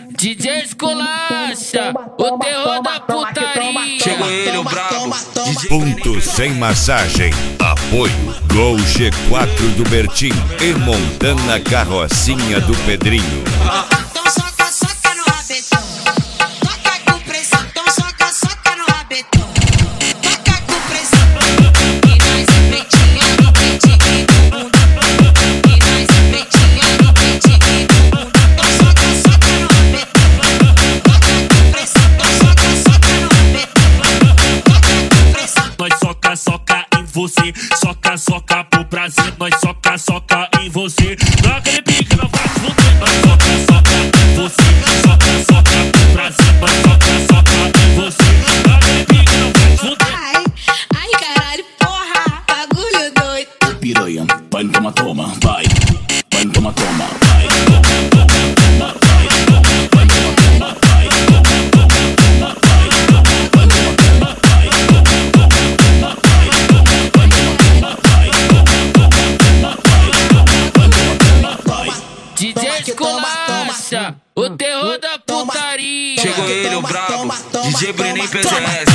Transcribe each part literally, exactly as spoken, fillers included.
D J Esculacha, o terror da putaria. Chegou ele, o brabo. Ponto sem massagem. Apoio Gol G quatro do Bertinho e Montana Carrocinha do Pedrinho. Então soca, soca no rabetão. Toca com pressão. Então soca, soca no rabetão. Toca com pressão. E nós é pretinha no peitinho do mundo. E nós é pretinha no peitinho do mundo. Então soca, soca no rabetão. Toca com pressão. Então soca, soca no rabetão. Toca com pressão. Nós soca, soca em você. Soca, soca pro prazer. Nós soca, soca em você. Não aquele pique, não vai te fuder. Nós soca, soca em você. Soca, soca pro prazer. Nós soca, soca em você. Não aquele pique, não vai te fuder. Ai, ai caralho, porra, bagulho doido. Piranha, vai no toma, toma, vai. Vai no toma, toma, vai. Toma, toma, toma, vai. Toma, vai, toma, toma, vai. Toma, toma, toma, vai. Toma, vai, toma, toma, vai. Toma, toma, toma, vai. Toma, vai, toma, toma, vai. Toma, toma, toma, vai. Toma, vai, toma, toma, vai. D J Esculacha, o terror da putaria. Chegou ele, o brabo. D J Breninho P Z S.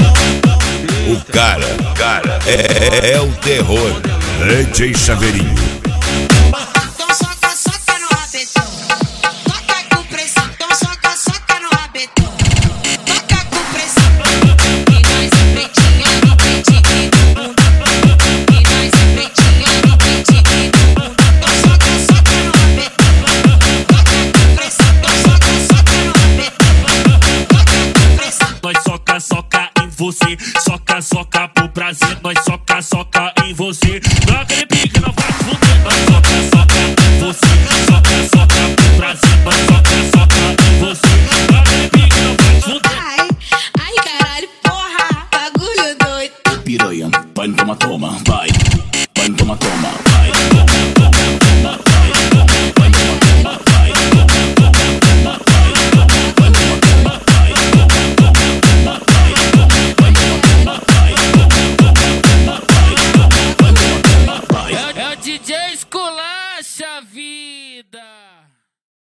O cara, cara, é, é o terror. D J Chaveirinho. Então soca, soca no rabetão. Toca com pressão. Então soca, soca no rabetão. Toca com pressão. E nós é pretinha no peitinho do mundo. E nós é pretinha no peitinho do mundo. Então soca, soca no rabetão. Toca com pressão. Então soca, soca no rabetão. Toca com pressão. Nós soca, soca em você. Soca, soca pro prazer. Nós soca, soca em você. Não aquele pique, não vai te fuder. Nós soca, soca em você. Soca, soca pro prazer. Nós soca, soca em você. Não aquele pique, não vai te fuder. Ai, ai caralho, porra, bagulho doido. Piranha, vai no toma, toma, vai.